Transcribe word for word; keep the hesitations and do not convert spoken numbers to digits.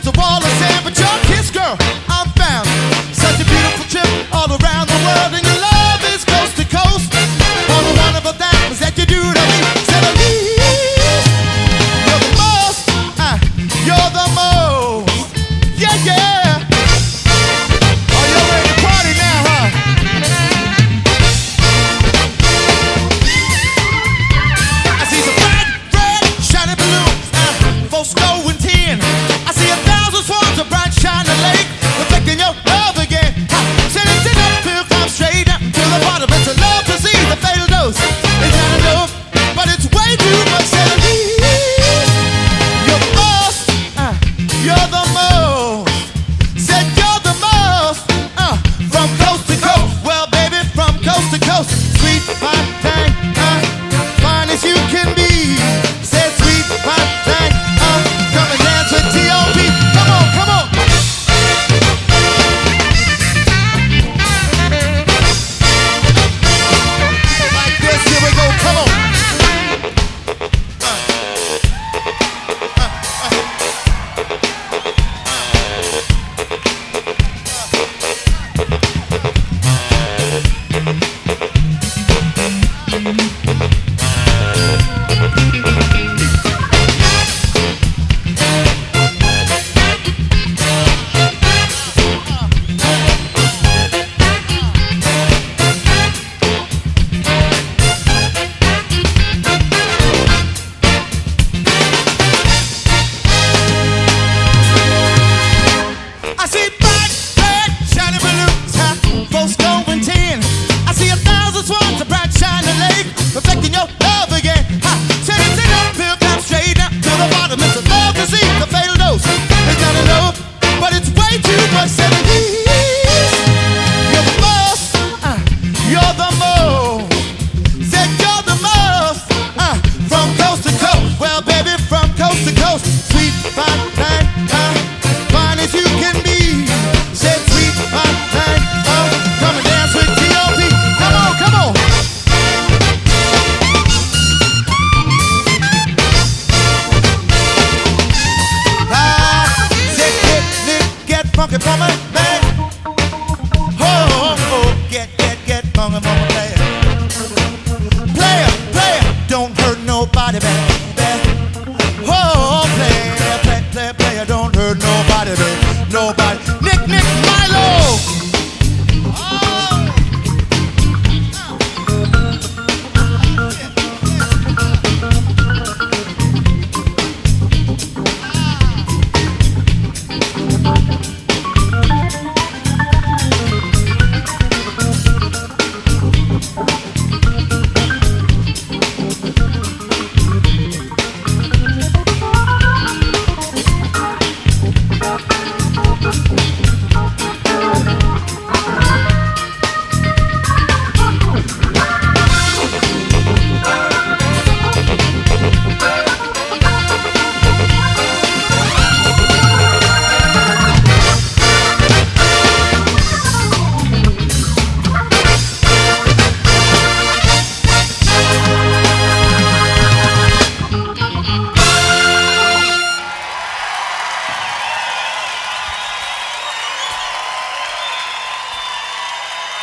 a wall of sand, but your kiss, girl, I'm found. Such a beautiful trip all around the world, and your love is coast to coast. All the wonderful things that you do to me, said Elise, you're the most, uh, you're the most, yeah, yeah. Are you ready to party now, huh? I see some bright, red, shiny balloons, uh, folks going ten. I see a thousand swans, a bright, shiny lake, reflecting your love again. Ha, said it's an uphill climb straight up to the bottom. It's a love to see the fatal dose. It's not enough, but it's way too much. Said Elise, you're the most, uh, you're the most. Said you're the most, uh, from coast to coast. Well, baby, from coast to coast, sweet fine thing, uh, fine as you can be. Said sweet fine thing, uh, come and dance with T O P. Come on, come on. Like this, here we go, come on. I see bright, red, shiny balloons, huh? Folks going ten. I see a thousand swans, a bright, shiny lake, reflecting your love again. Ha! Said it's an uphill climb straight up to the bottom. It's a love to see the fatal dose. It's not enough, but it's way too much. Said Elise, you're the most, uh, you're the most. Said you're the most, uh, from coast to coast. Well, baby, from coast to coast, sweet, fine, fine, uh, fine as you can be. Said sweet, fine, fine, uh, come and dance with T O P. Come on, come on. Ah, said get lit, get funky for me, man. Oh, oh, oh, get, get, get funky for me, player. Player, player, don't hurt nobody, baby. Oh, player, player, player, player, don't hurt nobody.